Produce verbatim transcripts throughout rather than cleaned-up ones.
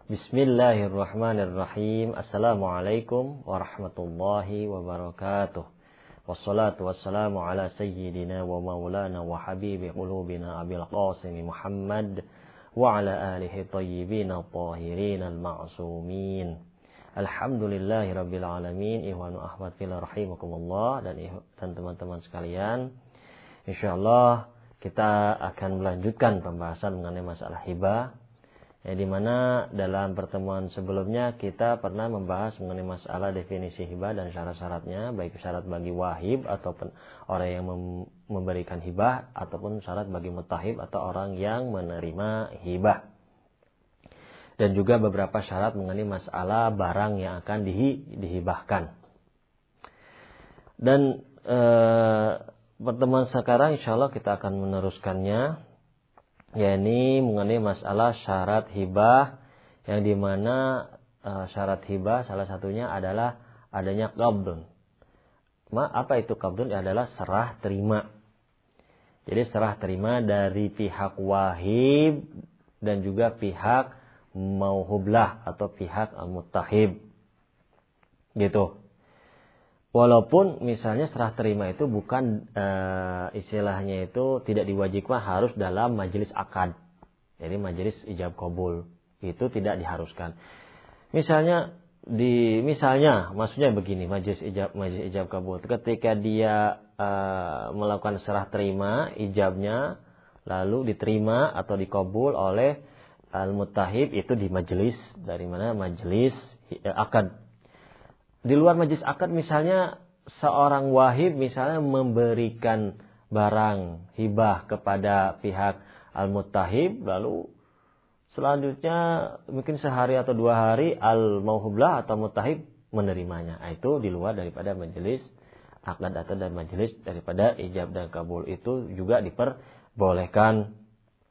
Bismillahirrahmanirrahim. Assalamualaikum warahmatullahi wabarakatuh. Wassalatu wassalamu ala sayyidina wa maulana wa habibi qulubina Abil Qasim Muhammad wa ala alihi tayyibin tahirin al-ma'sumin. Alhamdulillahi rabbil alamin. Ihwanu ahwat fillah rahimakumullah, dan dan teman-teman sekalian, insyaallah kita akan melanjutkan pembahasan mengenai masalah hibah. Ya, di mana dalam pertemuan sebelumnya kita pernah membahas mengenai masalah definisi hibah dan syarat-syaratnya, baik syarat bagi wahib ataupun orang yang memberikan hibah, ataupun syarat bagi mutahib atau orang yang menerima hibah. Dan juga beberapa syarat mengenai masalah barang yang akan dihi, dihibahkan. Dan eh, pertemuan sekarang insyaallah kita akan meneruskannya, yakni mengenai masalah syarat hibah, yang dimana uh, syarat hibah salah satunya adalah adanya qabdun. Ma, apa itu qabdun? Adalah serah terima. Jadi serah terima dari pihak wahib dan juga pihak mauhublah atau pihak al-muttahib. Gitu. Walaupun misalnya serah terima itu bukan e, istilahnya itu tidak diwajibkan harus dalam majelis akad. Jadi majelis ijab qabul itu tidak diharuskan. Misalnya di misalnya maksudnya begini, majelis ijab majelis ijab qabul ketika dia e, melakukan serah terima ijabnya lalu diterima atau dikabul oleh al-muttahib, itu di majelis dari mana? Majelis e, akad. Di luar majlis akad misalnya seorang wahib misalnya memberikan barang hibah kepada pihak al-muttahib, lalu selanjutnya mungkin sehari atau dua hari al-mauhublah atau muttahib menerimanya. Nah, itu di luar daripada majelis akad atau dan majelis daripada ijab dan kabul, itu juga diperbolehkan.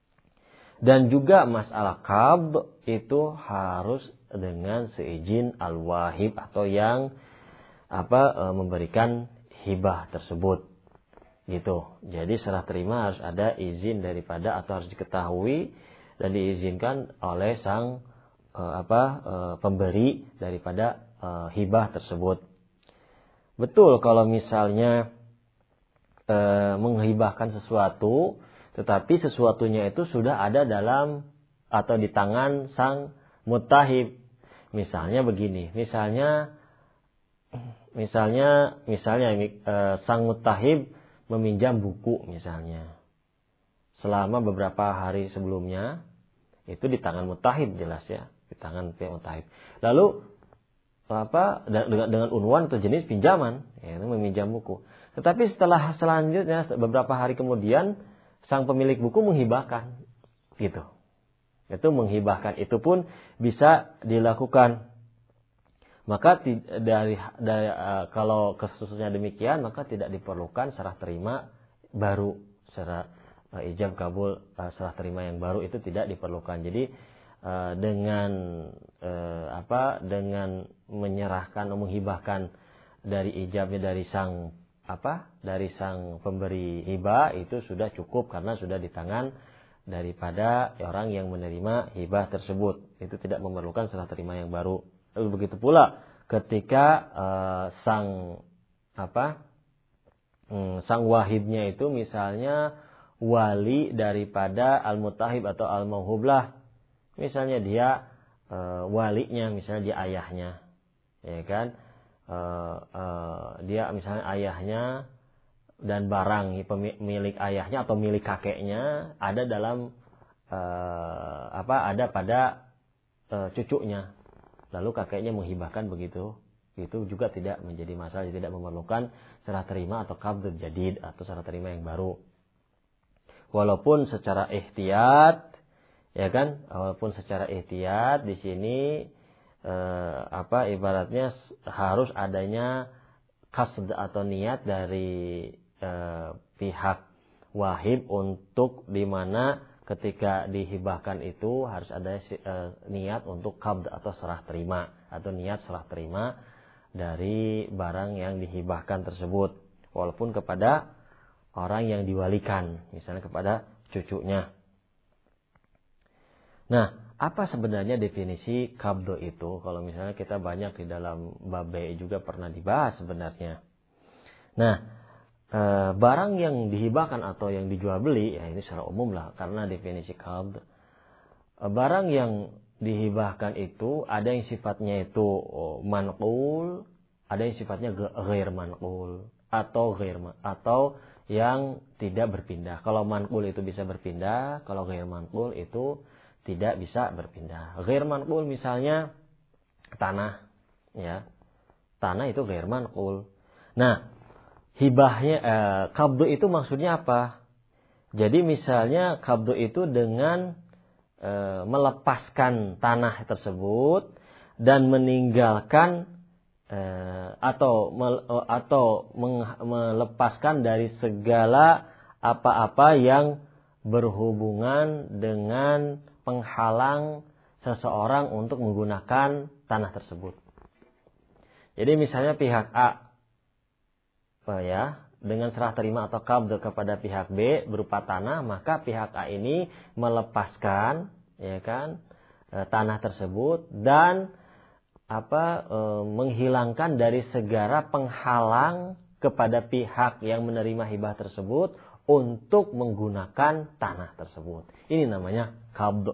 Dan juga masalah qab itu harus dengan seizin al-wahib atau yang apa e, memberikan hibah tersebut. Gitu. Jadi serah terima harus ada izin daripada atau harus diketahui dan diizinkan oleh sang e, apa e, pemberi daripada e, hibah tersebut. Betul kalau misalnya e, menghibahkan sesuatu, tetapi sesuatunya itu sudah ada dalam atau di tangan sang muttahib. Misalnya begini, misalnya misalnya misalnya e, sang muttahib meminjam buku misalnya. Selama beberapa hari sebelumnya itu di tangan muttahib, jelas ya, di tangan pihak muttahib. Lalu apa dengan dengan unwan atau jenis pinjaman, ya, itu meminjam buku. Tetapi setelah selanjutnya beberapa hari kemudian sang pemilik buku menghibahkan, gitu. Itu menghibahkan, itu pun bisa dilakukan. Maka dari, dari uh, kalau khususnya demikian, maka tidak diperlukan serah terima baru, serah uh, ijab kabul uh, serah terima yang baru itu tidak diperlukan. Jadi uh, dengan uh, apa? Dengan menyerahkan, menghibahkan dari ijabnya dari sang apa dari sang pemberi hibah itu sudah cukup, karena sudah di tangan daripada orang yang menerima hibah tersebut. Itu tidak memerlukan serah terima yang baru. Lalu begitu pula ketika uh, sang apa hmm, sang wahibnya itu misalnya wali daripada al-muttahib atau al-mauhublah. Misalnya dia uh, walinya, misalnya dia ayahnya, ya kan? Uh, uh, dia misalnya ayahnya dan barang milik ayahnya atau milik kakeknya ada dalam uh, apa ada pada uh, cucunya, lalu kakeknya menghibahkan begitu, itu juga tidak menjadi masalah, tidak memerlukan serah terima atau qabdul jadid atau serah terima yang baru. Walaupun secara ihtiyat, ya kan, walaupun secara ihtiyat di sini Eh, apa ibaratnya harus adanya qasd atau niat dari eh, pihak wahib, untuk dimana ketika dihibahkan itu harus ada eh, niat untuk qabd atau serah terima, atau niat serah terima dari barang yang dihibahkan tersebut, walaupun kepada orang yang diwalikan, misalnya kepada cucunya. Nah, apa sebenarnya definisi qabdu itu? Kalau misalnya kita banyak di dalam bab B juga pernah dibahas sebenarnya. Nah, e, barang yang dihibahkan atau yang dijual beli, ya ini secara umum lah karena definisi qabd. E, barang yang dihibahkan itu ada yang sifatnya itu oh, manqul, ada yang sifatnya ghair manqul atau ghair atau yang tidak berpindah. Kalau manqul itu bisa berpindah, kalau ghair manqul itu tidak bisa berpindah. Ghair manqul misalnya tanah, ya. Tanah itu ghair manqul. Nah, hibahnya eh, qabdu itu maksudnya apa? Jadi misalnya qabdu itu dengan eh, melepaskan tanah tersebut dan meninggalkan eh, atau mel, atau meng, melepaskan dari segala apa-apa yang berhubungan dengan penghalang seseorang untuk menggunakan tanah tersebut. Jadi misalnya pihak A apa ya, dengan serah terima atau qabd kepada pihak B berupa tanah, maka pihak A ini melepaskan ya kan e, tanah tersebut dan apa e, menghilangkan dari segala penghalang kepada pihak yang menerima hibah tersebut untuk menggunakan tanah tersebut. Ini namanya qabd.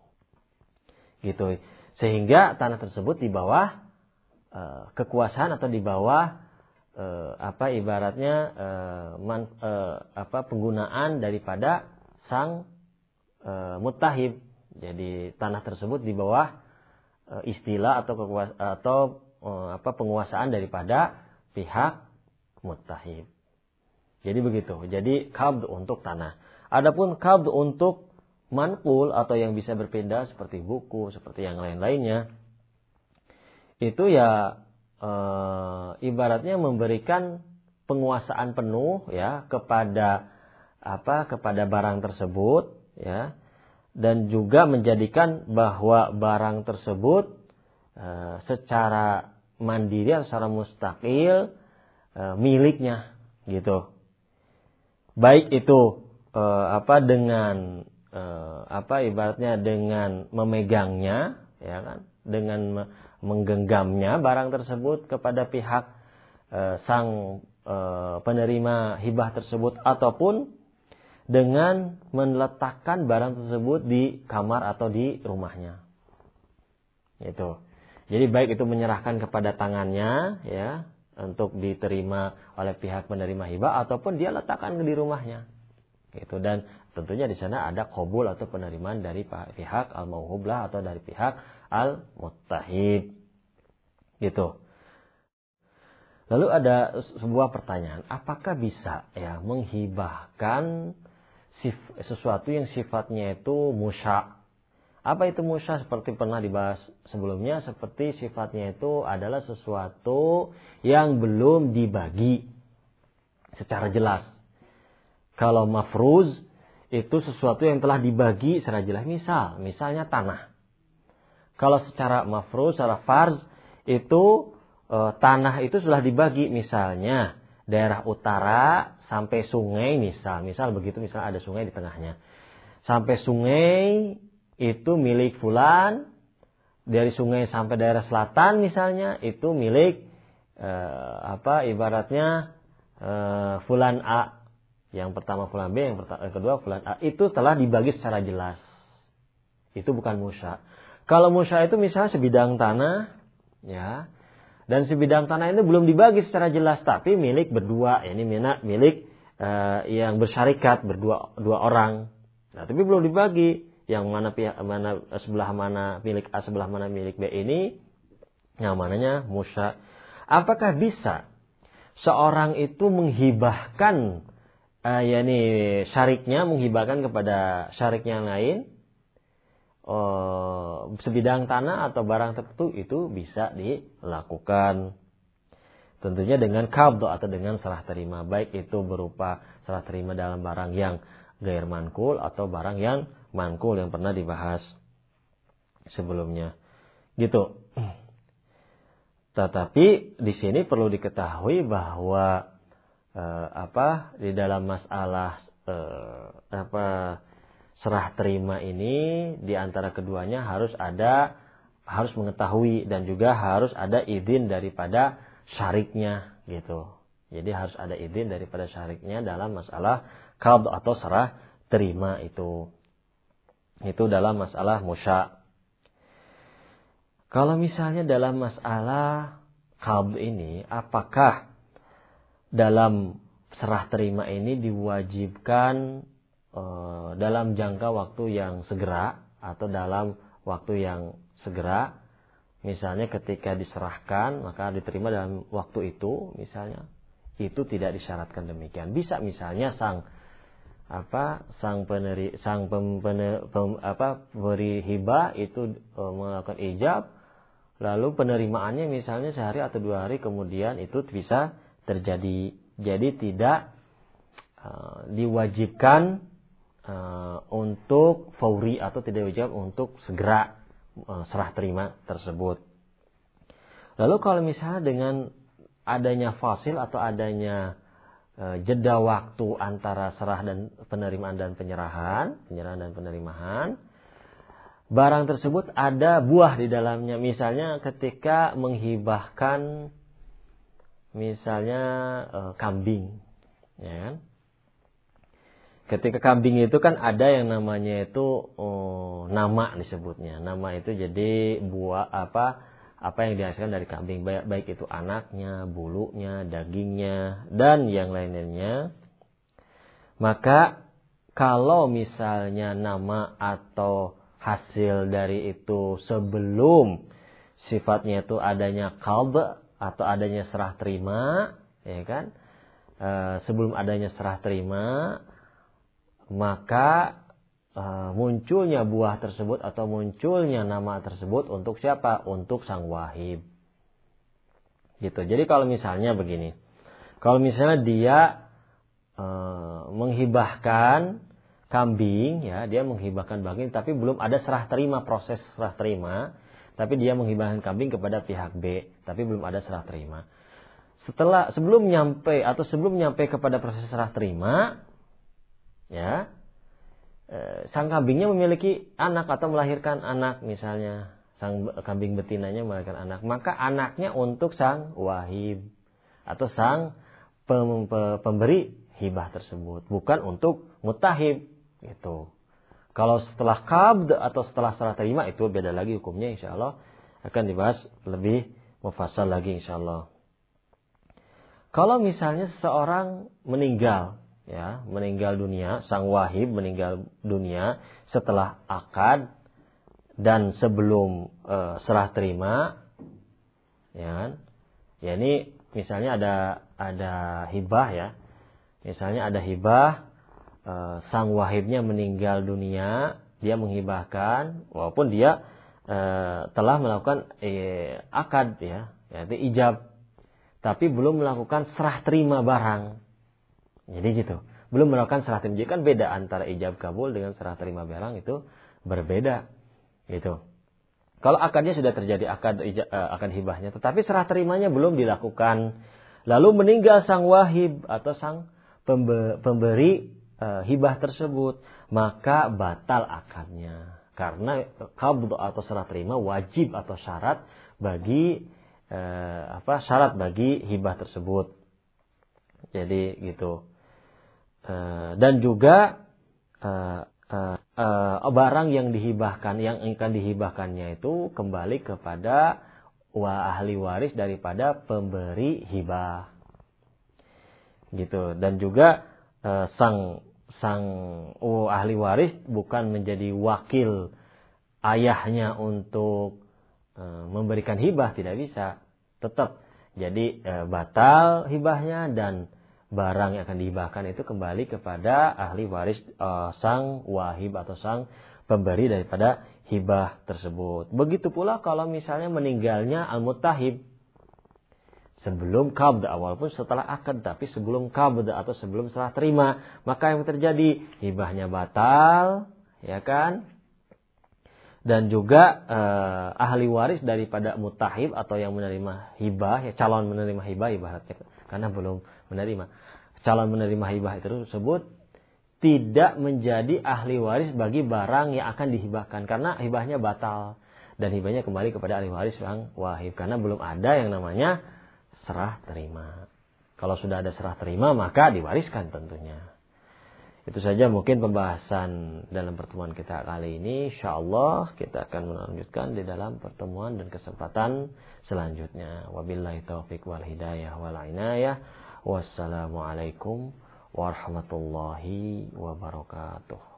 Gitu. Sehingga tanah tersebut di bawah e, kekuasaan atau di bawah e, apa ibaratnya e, man, e, apa penggunaan daripada sang e, muttahib. Jadi tanah tersebut di bawah e, istilah atau kekuas atau e, apa penguasaan daripada pihak muttahib. Jadi begitu. Jadi qabd untuk tanah. Adapun qabd untuk manqul atau yang bisa berpindah seperti buku, seperti yang lain-lainnya, itu ya e, ibaratnya memberikan penguasaan penuh ya kepada apa kepada barang tersebut ya, dan juga menjadikan bahwa barang tersebut e, secara mandiri atau secara mustaqil e, miliknya gitu. Baik itu eh, apa dengan eh, apa ibaratnya dengan memegangnya, ya kan, dengan me- menggenggamnya barang tersebut kepada pihak eh, sang eh, penerima hibah tersebut, ataupun dengan meletakkan barang tersebut di kamar atau di rumahnya. Itu. Jadi baik itu menyerahkan kepada tangannya, ya, untuk diterima oleh pihak penerima hibah, ataupun dia letakkan di rumahnya. Gitu. Dan tentunya di sana ada qabul atau penerimaan dari pihak al-mauhublah atau dari pihak al-muttahib. Gitu. Lalu ada sebuah pertanyaan, apakah bisa ya menghibahkan sif- sesuatu yang sifatnya itu musya'? Apa itu musya? Seperti pernah dibahas sebelumnya, seperti sifatnya itu adalah sesuatu yang belum dibagi secara jelas. Kalau mafruz itu sesuatu yang telah dibagi secara jelas. Misal, misalnya tanah. Kalau secara mafruz, secara farz itu e, tanah itu sudah dibagi. Misalnya daerah utara sampai sungai, misal, misal begitu, misal ada sungai di tengahnya. Sampai sungai itu milik fulan, dari sungai sampai daerah selatan misalnya itu milik eh, apa ibaratnya eh, fulan A. Yang pertama fulan B, yang pertama, yang kedua fulan A. Itu telah dibagi secara jelas. Itu bukan musya'. Kalau musya' itu misalnya sebidang tanah, ya, dan sebidang tanah itu belum dibagi secara jelas, tapi milik berdua. Ini milik eh, yang bersyarikat berdua dua orang. Nah, tapi belum dibagi. Yang mana pihak mana sebelah mana milik A, sebelah mana milik B ini yang mananya musya'. Apakah bisa seorang itu menghibahkan uh, yakni syariknya menghibahkan kepada syariknya yang lain uh, sebidang tanah atau barang tertentu? Itu bisa dilakukan. Tentunya dengan qabd atau dengan serah terima, baik itu berupa serah terima dalam barang yang ghair manqul atau barang yang manqul yang pernah dibahas sebelumnya. Gitu. Tetapi di sini perlu diketahui bahwa eh, apa di dalam masalah eh, apa serah terima ini di antara keduanya harus ada, harus mengetahui dan juga harus ada izin daripada syariknya gitu. Jadi harus ada izin daripada syariknya dalam masalah qabd atau serah terima itu. Itu dalam masalah musya'. Kalau misalnya dalam masalah qabd ini, apakah dalam serah terima ini diwajibkan e, dalam jangka waktu yang segera atau dalam waktu yang segera? Misalnya ketika diserahkan maka diterima dalam waktu itu, misalnya itu tidak disyaratkan demikian. Bisa misalnya sang apa sang peneri sang pem, pem, pem, apa pemberi hibah itu e, melakukan ijab, lalu penerimaannya misalnya sehari atau dua hari kemudian itu bisa terjadi. Jadi tidak e, diwajibkan e, untuk fauri atau tidak wajib untuk segera e, serah terima tersebut. Lalu kalau misalnya dengan adanya fasil atau adanya jeda waktu antara serah dan penerimaan dan penyerahan, penyerahan dan penerimaan, barang tersebut ada buah di dalamnya. Misalnya ketika menghibahkan misalnya e, kambing, ya kan? Ketika kambing itu kan ada yang namanya itu oh, nama disebutnya. Nama itu jadi buah apa? Apa yang dihasilkan dari kambing, baik, baik itu anaknya, bulunya, dagingnya, dan yang lainnya. Maka kalau misalnya nama atau hasil dari itu sebelum sifatnya itu adanya qabd atau adanya serah terima, ya kan? E, sebelum adanya serah terima, maka Uh, munculnya buah tersebut atau munculnya nama tersebut untuk siapa? Untuk sang wahib. Gitu. Jadi kalau misalnya begini, kalau misalnya dia uh, menghibahkan kambing, ya dia menghibahkan kambing, tapi belum ada serah terima, proses serah terima, tapi dia menghibahkan kambing kepada pihak B, tapi belum ada serah terima. Setelah sebelum nyampe atau sebelum nyampe kepada proses serah terima, ya. Sang kambingnya memiliki anak atau melahirkan anak, misalnya sang kambing betinanya melahirkan anak, maka anaknya untuk sang wahib atau sang pemberi hibah tersebut, bukan untuk mutahib gitu. Kalau setelah qabd atau setelah serah terima itu beda lagi hukumnya, insyaallah akan dibahas lebih mufassal lagi insyaallah. Kalau misalnya seseorang meninggal, ya, meninggal dunia, sang wahib meninggal dunia setelah akad dan sebelum e, serah terima, ya kan? Ya ini misalnya ada ada hibah, ya. Misalnya ada hibah, e, sang wahibnya meninggal dunia, dia menghibahkan walaupun dia e, telah melakukan e, akad, ya, yaitu ijab, tapi belum melakukan serah terima barang. Jadi gitu, belum melakukan serah terima. Jadi kan beda antara ijab kabul dengan serah terima barang, itu berbeda gitu. Kalau akadnya sudah terjadi, akad ijab, akad hibahnya, tetapi serah terimanya belum dilakukan, lalu meninggal sang wahib atau sang pemberi uh, hibah tersebut, maka batal akadnya. Karena qabd atau serah terima wajib atau syarat bagi uh, apa? Syarat bagi hibah tersebut. Jadi gitu. Uh, dan juga uh, uh, uh, barang yang dihibahkan, yang akan dihibahkannya itu kembali kepada wa ahli waris daripada pemberi hibah, gitu. Dan juga uh, sang sang uh, ahli waris bukan menjadi wakil ayahnya untuk uh, memberikan hibah, tidak bisa. Tetap jadi uh, batal hibahnya, dan barang yang akan dihibahkan itu kembali kepada ahli waris uh, sang wahib atau sang pemberi daripada hibah tersebut. Begitu pula kalau misalnya meninggalnya al-muttahib sebelum qabd, walaupun setelah akad tapi sebelum qabd atau sebelum serah terima, maka yang terjadi hibahnya batal, ya kan? Dan juga uh, ahli waris daripada muttahib atau yang menerima hibah, ya calon menerima hibah ibaratnya, karena belum menerima. Calon menerima hibah itu tersebut tidak menjadi ahli waris bagi barang yang akan dihibahkan karena hibahnya batal dan hibahnya kembali kepada ahli waris yang wahib karena belum ada yang namanya serah terima. Kalau sudah ada serah terima maka diwariskan tentunya. Itu saja mungkin pembahasan dalam pertemuan kita kali ini. Insyaallah kita akan melanjutkan di dalam pertemuan dan kesempatan selanjutnya. Wabillahi taufiq wal hidayah wal inayah. Wassalamualaikum warahmatullahi wabarakatuh.